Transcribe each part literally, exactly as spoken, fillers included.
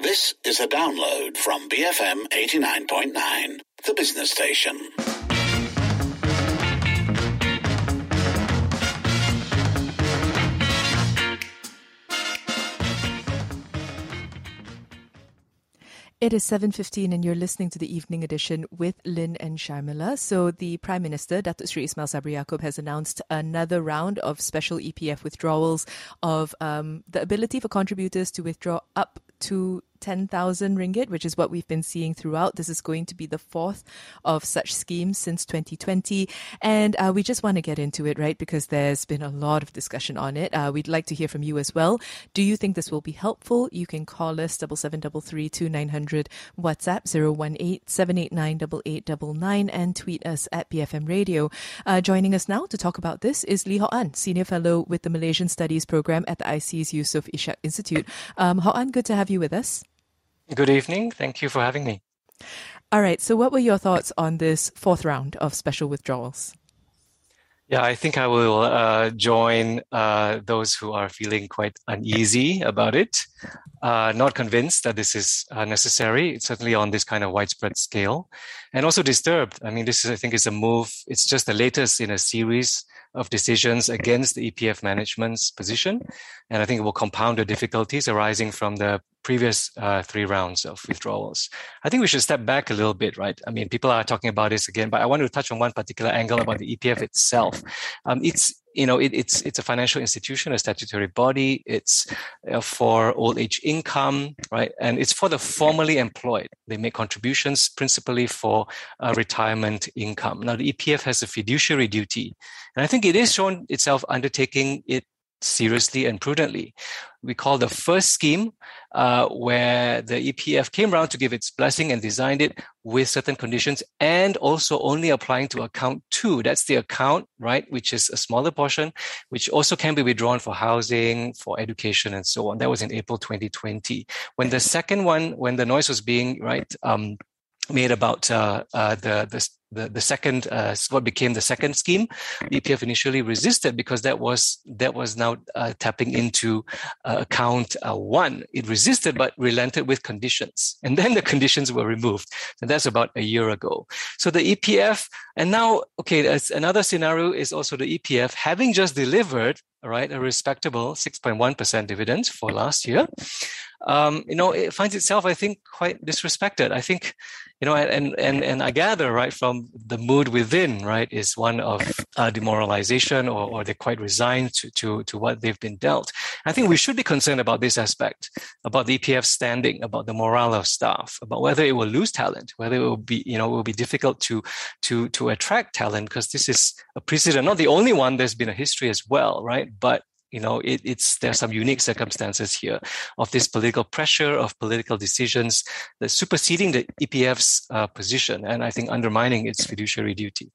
This is a download from B F M eighty-nine point nine, the business station. It is seven fifteen and you're listening to the evening edition with Lynn and Sharmila. So the Prime Minister, Datuk Seri Ismail Sabri Yaakob, has announced another round of special E P F withdrawals of um, the ability for contributors to withdraw up to ten thousand ringgit, which is what we've been seeing throughout. This is going to be the fourth of such schemes since twenty twenty. And uh, we just want to get into it, right? Because there's been a lot of discussion on it. Uh, we'd like to hear from you as well. Do you think this will be helpful? You can call us seven seven three three two nine zero zero, WhatsApp zero one eight seven eight nine eight eight nine nine, and tweet us at B F M Radio. Uh, joining us now to talk about this is Lee Ho An, Senior Fellow with the Malaysian Studies Program at the I C's Yusof Ishak Institute. Um, Ho An, good to have you with us. Good evening. Thank you for having me. All right. So what were your thoughts on this fourth round of special withdrawals? Yeah, I think I will uh, join uh, those who are feeling quite uneasy about it. Uh, not convinced that this is uh, necessary. It's certainly on this kind of widespread scale. And also disturbed. I mean, this is, I think, is a move. It's just the latest in a series of decisions against the E P F management's position. And I think it will compound the difficulties arising from the previous uh, three rounds of withdrawals. I think we should step back a little bit, right? I mean, people are talking about this again, but I want to touch on one particular angle about the E P F itself. Um, it's, you know, it, it's it's a financial institution, a statutory body. It's uh, for old age income, right? And it's for the formally employed. They make contributions principally for uh, retirement income. Now, the E P F has a fiduciary duty, and I think it is shown itself undertaking it seriously and prudently. We call the first scheme uh, where the E P F came around to give its blessing and designed it with certain conditions, and also only applying to account two. That's the account, right, which is a smaller portion, which also can be withdrawn for housing, for education, and so on. That was in April twenty twenty. When the second one, when the noise was being, right, um, made about uh, uh, the, the the the second uh, what became the second scheme, the E P F initially resisted because that was that was now uh, tapping into uh, account uh, one. It resisted but relented with conditions, and then the conditions were removed, and that's about a year ago. So the E P F, and now okay, another scenario is also the E P F having just delivered, all right, a respectable six point one percent dividend for last year. Um, you know, it finds itself, I think, quite disrespected. I think, you know, and and and I gather, right, from the mood within, right, is one of uh, demoralization, or, or they're quite resigned to, to to what they've been dealt. I think we should be concerned about this aspect, about the E P F standing, about the morale of staff, about whether it will lose talent, whether it will be, you know, it will be difficult to to to attract talent, because this is a precedent, not the only one. There's been a history as well, right, but you know, it, it's there are some unique circumstances here of this political pressure, of political decisions that's superseding the E P F's uh, position, and I think undermining its fiduciary duty.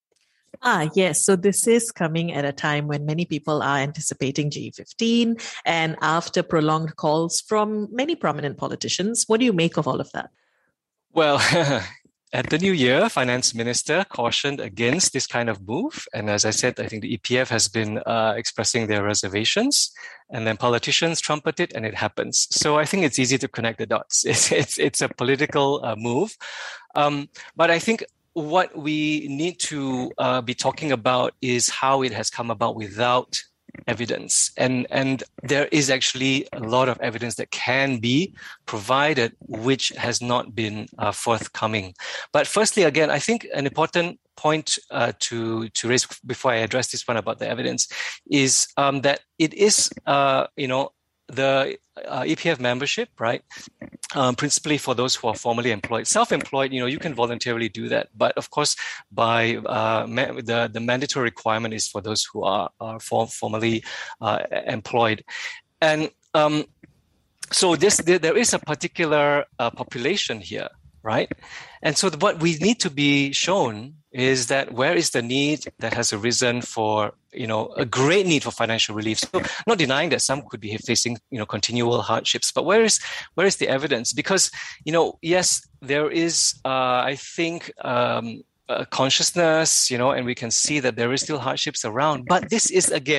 Ah, yes. So this is coming at a time when many people are anticipating G fifteen, and after prolonged calls from many prominent politicians. What do you make of all of that? Well, at the new year, Finance Minister cautioned against this kind of move. And as I said, I think the E P F has been uh, expressing their reservations, and then politicians trumpet it and it happens. So I think it's easy to connect the dots. It's, it's, it's a political uh, move. Um, but I think what we need to uh, be talking about is how it has come about without evidence. And, and there is actually a lot of evidence that can be provided, which has not been uh, forthcoming. But firstly, again, I think an important point uh, to, to raise before I address this one about the evidence is um, that it is, uh, you know, the uh, E P F membership, right? Um, principally for those who are formally employed. Self-employed, you know, you can voluntarily do that. But of course, by uh, ma- the, the mandatory requirement is for those who are, are for, formally uh, employed. And um, so this there, there is a particular uh, population here, right? And so what we need to be shown is that where is the need that has arisen for, you know, a great need for financial relief. So not denying that some could be facing, you know, continual hardships, but where is, where is the evidence? Because, you know, yes, there is, uh, I think, um, uh, consciousness, you know, and we can see that there is still hardships around. But this is, again,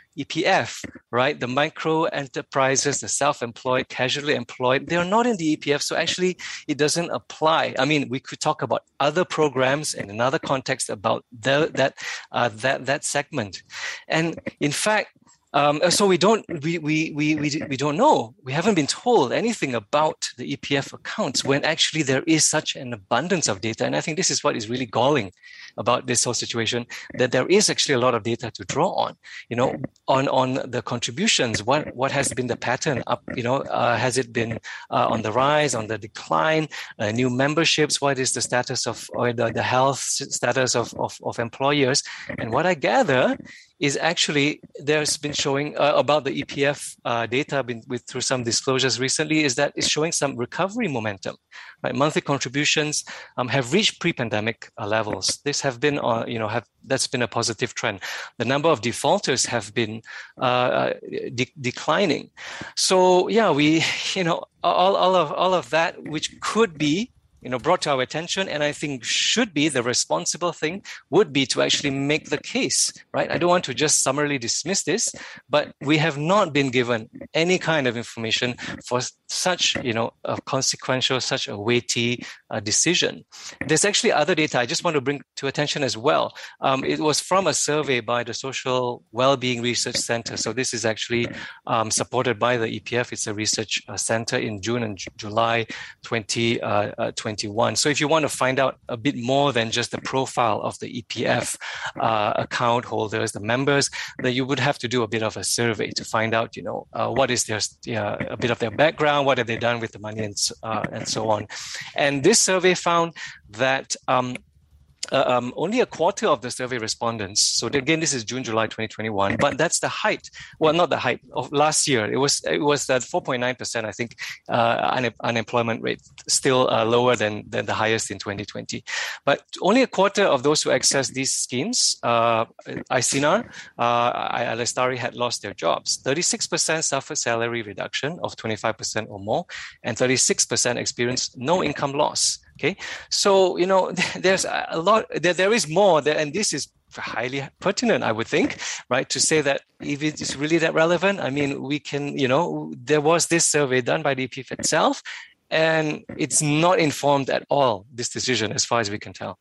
E P F, right? The micro enterprises, the self-employed, casually employed, they're not in the E P F. So actually, it doesn't apply. I mean, we could talk about other programs in another context about the, that, uh, that, that segment. And in fact, Um, so we don't we, we we we we don't know. We haven't been told anything about the E P F accounts when actually there is such an abundance of data. And I think this is what is really galling about this whole situation, that there is actually a lot of data to draw on. You know, on on the contributions. What what has been the pattern up? You know, uh, has it been uh, on the rise, on the decline? Uh, new memberships. What is the status of or the, the health status of, of of employers? And what I gather is actually there's been showing uh, about the E P F uh, data been with through some disclosures recently is that it's showing some recovery momentum. Right, monthly contributions um, have reached pre-pandemic uh, levels. This have been, uh, you know, have that's been a positive trend. The number of defaulters have been uh, de- declining. So yeah, we, you know, all all of all of that, which could be, you know, brought to our attention, and I think should be the responsible thing would be to actually make the case, right? I don't want to just summarily dismiss this, but we have not been given any kind of information for such, you know, a consequential, such a weighty uh, decision. There's actually other data I just want to bring to attention as well. Um, it was from a survey by the Social Wellbeing Research Center. So this is actually um, supported by the E P F. It's a research uh, center in June and July twenty twenty-one. So if you want to find out a bit more than just the profile of the E P F uh, account holders, the members, then you would have to do a bit of a survey to find out, you know, uh, what is their, uh, a bit of their background, what have they done with the money, and, uh, and so on. And this survey found that um, Uh, um, only a quarter of the survey respondents. So again, this is June, July twenty twenty-one, but that's the height. Well, not the height of last year. It was it was that four point nine percent, I think, uh, un- unemployment rate, still uh, lower than than the highest in twenty twenty. But only a quarter of those who access these schemes, uh, Isinar, uh, Alestari, had lost their jobs. thirty-six percent suffered salary reduction of twenty-five percent or more, and thirty-six percent experienced no income loss. Okay, so, you know, there's a lot, there, there is more there, and this is highly pertinent, I would think, right, to say that if it is really that relevant, I mean, we can, you know, there was this survey done by the E P F itself, and it's not informed at all, this decision, as far as we can tell.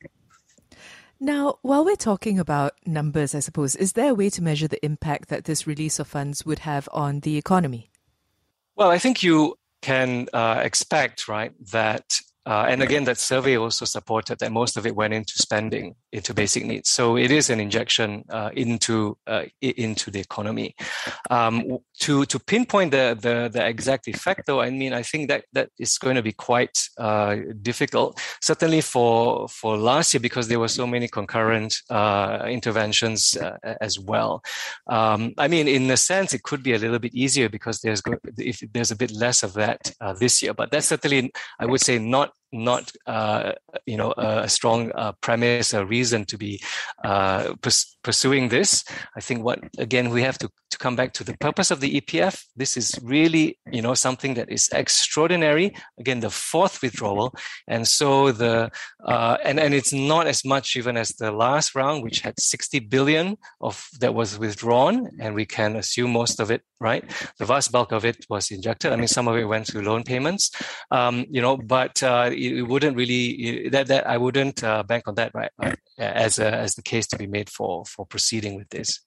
Now, while we're talking about numbers, I suppose, is there a way to measure the impact that this release of funds would have on the economy? Well, I think you can uh, expect, right, that Uh, and again, that survey also supported that most of it went into spending, into basic needs. So it is an injection uh, into uh, into the economy. Um, to to pinpoint the, the the exact effect, though, I mean, I think that that is going to be quite uh, difficult. Certainly for for last year, because there were so many concurrent uh, interventions uh, as well. Um, I mean, in a sense, it could be a little bit easier because there's go- if there's a bit less of that uh, this year. But that's certainly, I would say, not. not, uh, you know, a strong uh, premise or reason to be uh, pers- pursuing this. I think what, again, we have to, to come back to the purpose of the E P F. This is really, you know, something that is extraordinary. Again, the fourth withdrawal. And so the, uh, and, and it's not as much even as the last round, which had sixty billion of that was withdrawn. And we can assume most of it, right? The vast bulk of it was injected. I mean, some of it went to loan payments, um, you know, but uh, it wouldn't really, that, that I wouldn't uh, bank on that, right? Uh, as a, as the case to be made for, for proceeding with this.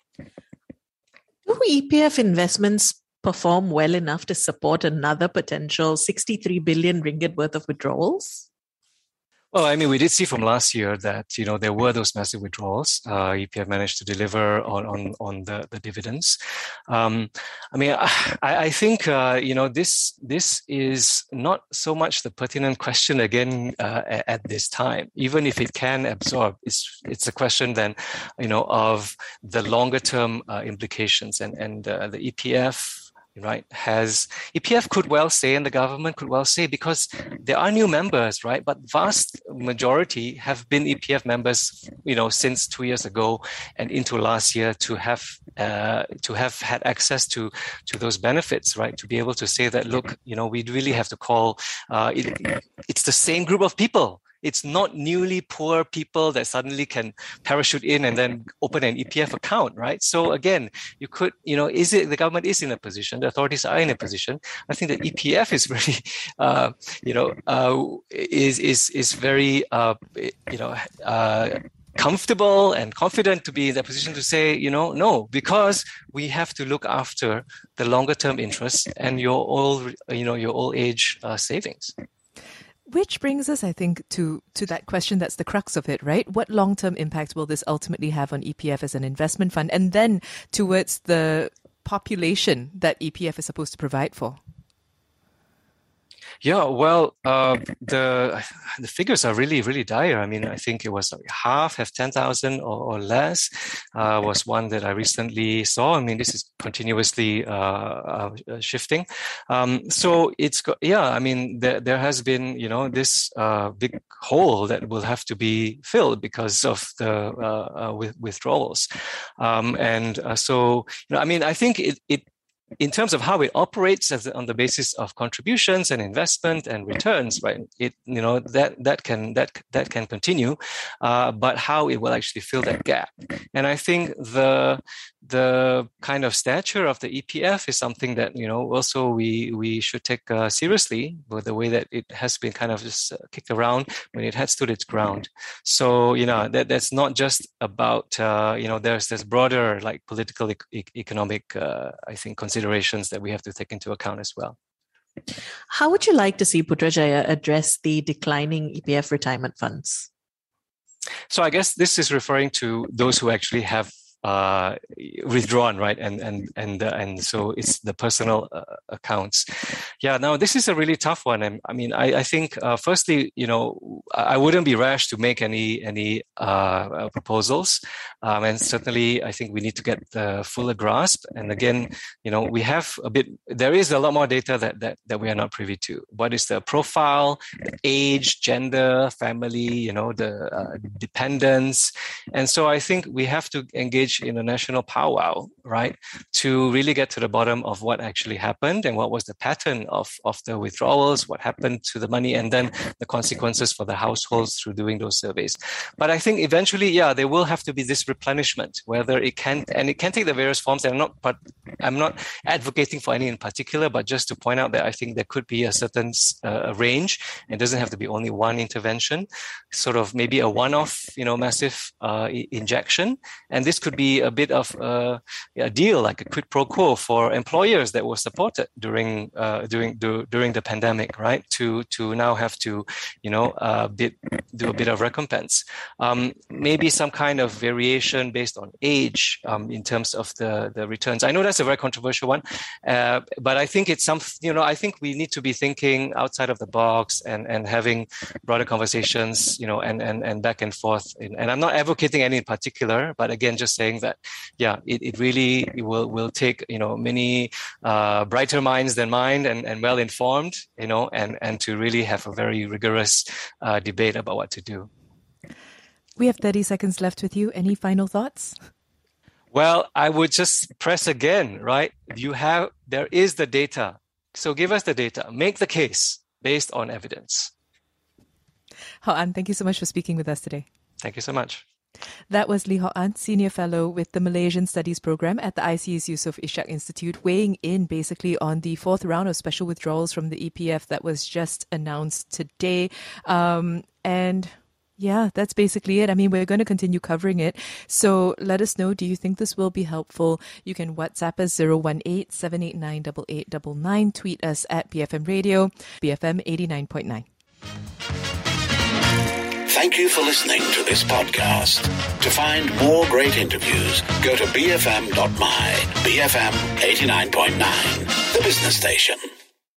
Do E P F investments perform well enough to support another potential sixty-three billion ringgit worth of withdrawals? Well, I mean, we did see from last year that, you know, there were those massive withdrawals. Uh, E P F managed to deliver on on, on the, the dividends. Um, I mean, I, I think, uh, you know, this this is not so much the pertinent question again uh, at, at this time, even if it can absorb. It's it's a question then, you know, of the longer term uh, implications, and and uh, the E P F. Right, has E P F could well say, and the government could well say, because there are new members, right? But vast majority have been E P F members, you know, since two years ago and into last year to have uh, to have had access to to those benefits, right? To be able to say that, look, you know, we really have to call uh, it, it's the same group of people. It's not newly poor people that suddenly can parachute in and then open an E P F account, right? So again, you could, you know, is it the government is in a position, the authorities are in a position. I think the E P F is really, uh, you know, uh, is is is very, uh, you know, uh, comfortable and confident to be in that position to say, you know, no, because we have to look after the longer term interests and your old, you know, your old age uh, savings. Which brings us, I think, to, to that question that's the crux of it, right? What long-term impact will this ultimately have on E P F as an investment fund, and then towards the population that E P F is supposed to provide for? Yeah, well, uh, the the figures are really, really dire. I mean, I think it was like half have ten thousand or, or less uh, was one that I recently saw. I mean, this is continuously uh, uh, shifting. Um, so it's, yeah, I mean, there, there has been, you know, this uh, big hole that will have to be filled because of the uh, uh, with, withdrawals. Um, and uh, so, you know, I mean, I think it, it in terms of how it operates as on the basis of contributions and investment and returns, right? It, you know, that that can that that can continue, uh, but how it will actually fill that gap. And I think the the kind of stature of the E P F is something that, you know, also we we should take uh, seriously, with the way that it has been kind of just uh, kicked around when it had stood its ground. So, you know, that that's not just about uh, you know, there's this broader like political e- economic uh, I think considerations that we have to take into account as well. How would you like to see Putrajaya address the declining E P F retirement funds? So I guess this is referring to those who actually have uh, withdrawn, right? And and and uh, and so it's the personal uh, accounts. Yeah. Now this is a really tough one. And I mean, I, I think uh, firstly, you know, I wouldn't be rash to make any any uh, proposals, um, and certainly I think we need to get the fuller grasp. And again, you know, we have a bit. There is a lot more data that that that we are not privy to. What is the profile, the age, gender, family, you know, the uh, dependents, and so I think we have to engage in a national powwow, right, to really get to the bottom of what actually happened and what was the pattern of, of the withdrawals, what happened to the money, and then the consequences for the households through doing those surveys. But I think eventually, yeah, there will have to be this replenishment, whether it can, and it can take the various forms. And I'm not, but I'm not advocating for any in particular, but just to point out that I think there could be a certain uh, range. It doesn't have to be only one intervention, sort of maybe a one-off, you know, massive uh, injection. And this could be a bit of a, a deal, like a quid pro quo for employers that were supported during uh, during do, during the pandemic, right? To to now have to, you know, uh, bit, do a bit of recompense. Um, maybe some kind of variation based on age um, in terms of the the returns. I know that's a very controversial one, uh, but I think it's some. You know, I think we need to be thinking outside of the box and and having broader conversations. You know, and and and back and forth. And I'm not advocating any in particular, but again, just saying that, yeah, it, it really it will will take, you know, many uh, brighter minds than mine and, and well informed, you know, and, and to really have a very rigorous uh, debate about what to do. We have thirty seconds left with you. Any final thoughts? Well, I would just press again, right? You have, there is the data. So give us the data. Make the case based on evidence. Ho An, thank you so much for speaking with us today. Thank you so much. That was Lee Ho An, Senior Fellow with the Malaysian Studies Program at the I C E's Yusof Ishak Institute, weighing in basically on the fourth round of special withdrawals from the E P F that was just announced today. Um, and yeah, that's basically it. I mean, we're going to continue covering it. So let us know, do you think this will be helpful? You can WhatsApp us zero one eight, seven eight nine, eight eight nine nine, tweet us at B F M Radio, B F M eighty-nine point nine. Thank you for listening to this podcast. To find more great interviews, go to b f m dot my, B F M eighty-nine point nine, the business station.